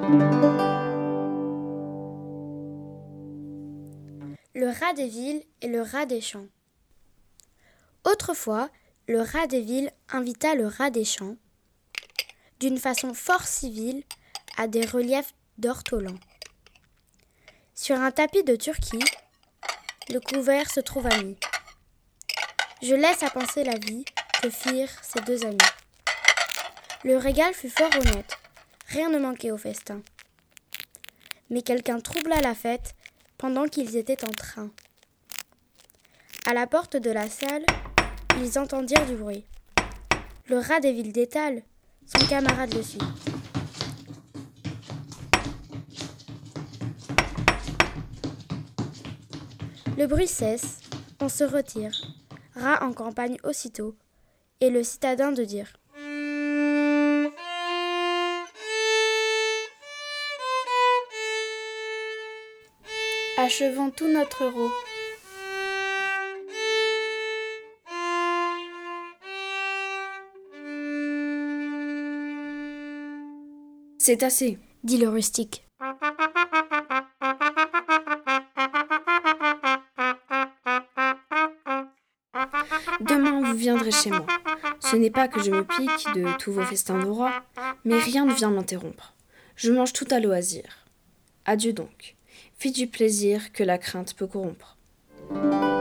Le rat des villes et le rat des champs. Autrefois, le rat des villes invita le rat des champs, d'une façon fort civile, à des reliefs d'ortolans. Sur un tapis de Turquie, le couvert se trouva mis. Je laisse à penser la vie que firent ces deux amis. Le régal fut fort honnête, rien ne manquait au festin. Mais quelqu'un troubla la fête pendant qu'ils étaient en train. À la porte de la salle, ils entendirent du bruit. Le rat des villes détale, son camarade le suit. Le bruit cesse, on se retire, rat en campagne aussitôt, et le citadin de dire: achevons tout notre euro. C'est assez, dit le rustique. Demain, vous viendrez chez moi. Ce n'est pas que je me pique de tous vos festins de roi, mais rien ne vient m'interrompre. Je mange tout à loisir. Adieu donc. Fis du plaisir que la crainte peut corrompre.